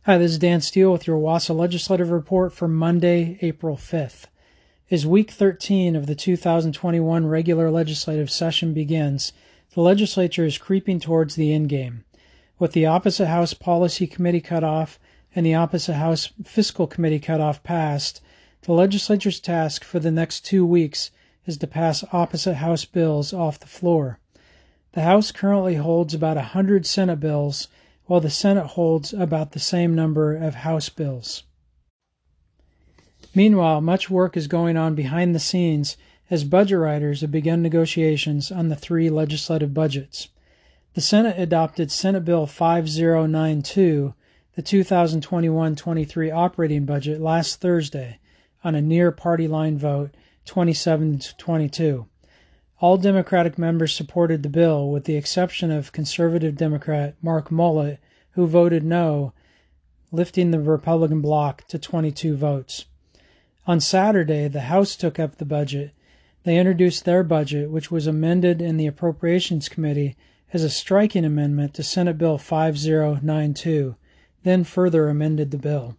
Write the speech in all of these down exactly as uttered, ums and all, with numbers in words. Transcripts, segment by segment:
Hi, this is Dan Steele with your Wausau Legislative Report for Monday, April fifth. As week thirteen of the two thousand twenty-one regular legislative session begins, the legislature is creeping towards the endgame. With the opposite House Policy Committee cutoff and the opposite House Fiscal Committee cutoff passed, the legislature's task for the next two weeks is to pass opposite House bills off the floor. The House currently holds about one hundred Senate bills, while the Senate holds about the same number of House bills. Meanwhile, much work is going on behind the scenes as budget writers have begun negotiations on the three legislative budgets. The Senate adopted Senate Bill five zero nine two, the two thousand twenty-one twenty-three operating budget, last Thursday on a near party line vote, twenty-seven to twenty-two. All Democratic members supported the bill, with the exception of conservative Democrat Mark Mullet, who voted no, lifting the Republican bloc to twenty-two votes. On Saturday, the House took up the budget. They introduced their budget, which was amended in the Appropriations Committee as a striking amendment to Senate Bill five zero nine two, then further amended the bill.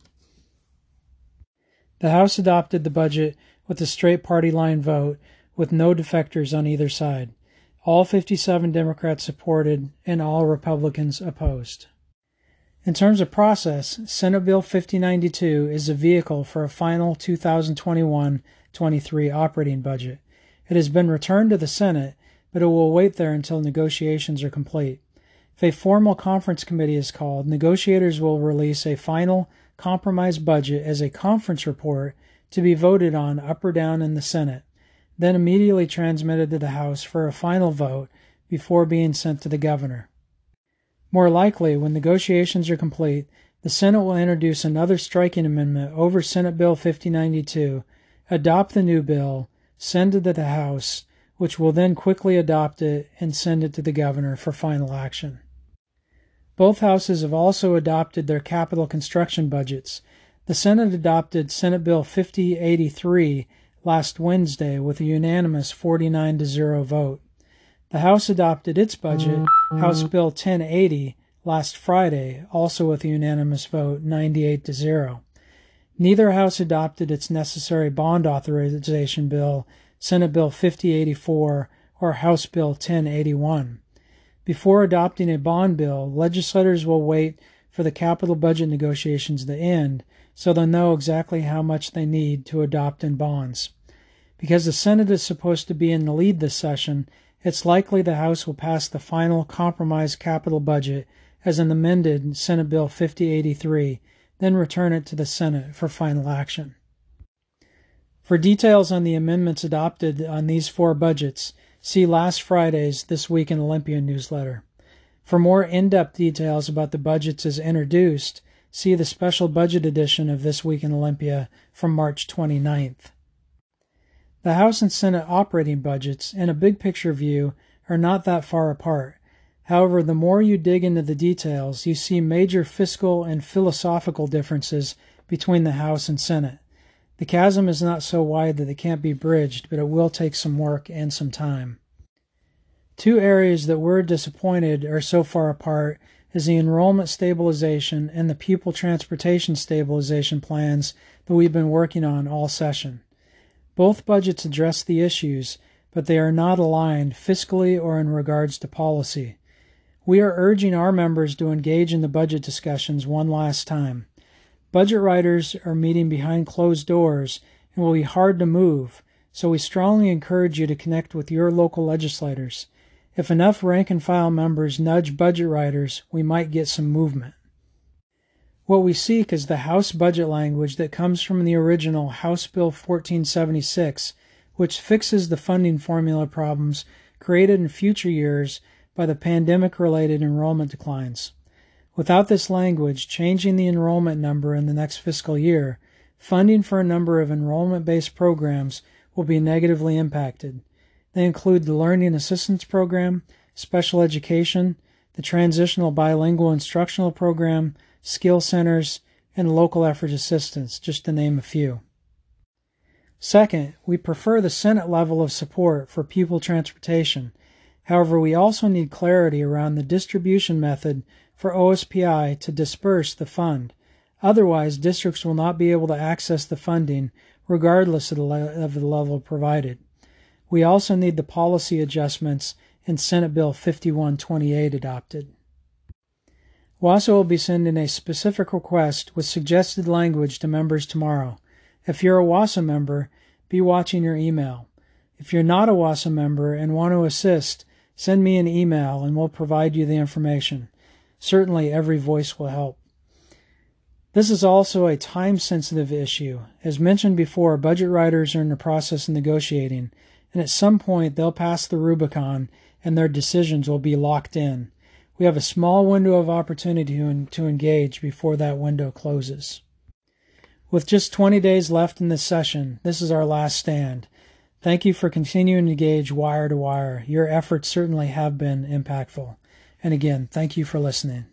The House adopted the budget with a straight party line vote, with no defectors on either side. All fifty-seven Democrats supported and all Republicans opposed. In terms of process, Senate Bill fifty ninety-two is a vehicle for a final two thousand twenty-one twenty-three operating budget. It has been returned to the Senate, but it will wait there until negotiations are complete. If a formal conference committee is called, negotiators will release a final compromise budget as a conference report to be voted on up or down in the Senate, then immediately transmitted to the House for a final vote before being sent to the governor. More likely, when negotiations are complete, the Senate will introduce another striking amendment over Senate Bill fifty ninety-two, adopt the new bill, send it to the House, which will then quickly adopt it and send it to the governor for final action. Both houses have also adopted their capital construction budgets. The Senate adopted Senate Bill fifty eighty-three last Wednesday with a unanimous forty-nine to zero vote. The House adopted its budget, House Bill ten eighty, last Friday, also with a unanimous vote, ninety-eight to zero. Neither House adopted its necessary bond authorization bill, Senate Bill fifty eighty-four or House Bill ten eighty-one. Before adopting a bond bill, legislators will wait for the capital budget negotiations to end, so they'll know exactly how much they need to adopt in bonds. Because the Senate is supposed to be in the lead this session, it's likely the House will pass the final compromise capital budget as an amended Senate Bill fifty eighty-three, then return it to the Senate for final action. For details on the amendments adopted on these four budgets, see last Friday's This Week in Olympia newsletter. For more in-depth details about the budgets as introduced, see the special budget edition of This Week in Olympia from March twenty-ninth. The House and Senate operating budgets, in a big picture view, are not that far apart. However, the more you dig into the details, you see major fiscal and philosophical differences between the House and Senate. The chasm is not so wide that it can't be bridged, but it will take some work and some time. Two areas that we're disappointed are so far apart is the enrollment stabilization and the pupil transportation stabilization plans that we've been working on all session. Both budgets address the issues, but they are not aligned fiscally or in regards to policy. We are urging our members to engage in the budget discussions one last time. Budget writers are meeting behind closed doors and will be hard to move, so we strongly encourage you to connect with your local legislators. If enough rank-and-file members nudge budget writers, we might get some movement. What we seek is the House budget language that comes from the original House Bill fourteen seventy-six, which fixes the funding formula problems created in future years by the pandemic-related enrollment declines. Without this language changing the enrollment number in the next fiscal year, funding for a number of enrollment-based programs will be negatively impacted. They include the Learning Assistance Program, special education, the Transitional Bilingual Instructional Program, skill centers, and local effort assistance, just to name a few. Second, we prefer the Senate level of support for pupil transportation. However, we also need clarity around the distribution method for O S P I to disperse the fund. Otherwise, districts will not be able to access the funding regardless of the, le- of the level provided. We also need the policy adjustments in Senate Bill fifty-one twenty-eight adopted. WASA will be sending a specific request with suggested language to members tomorrow. If you're a WASA member, be watching your email. If you're not a WASA member and want to assist, send me an email and we'll provide you the information. Certainly every voice will help. This is also a time-sensitive issue. As mentioned before, budget writers are in the process of negotiating, and at some point they'll pass the Rubicon and their decisions will be locked in. We have a small window of opportunity to engage before that window closes. With just twenty days left in this session, this is our last stand. Thank you for continuing to engage wire to wire. Your efforts certainly have been impactful. And again, thank you for listening.